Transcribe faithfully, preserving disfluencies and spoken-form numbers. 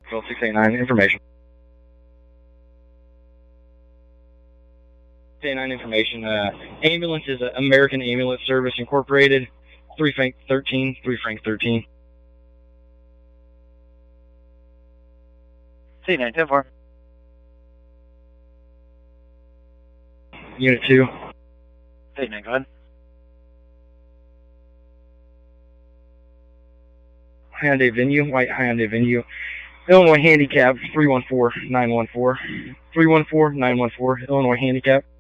Bill six eight nine, information. six eight nine information. Uh, ambulance is uh, American Ambulance Service Incorporated, three Frank thirteen, three Frank thirteen. C nine ten four. Unit two. C nine, go ahead. Hyundai Venue, white Hyundai Venue. Illinois Handicap, three one four nine one four. three one four nine one four, Illinois Handicap.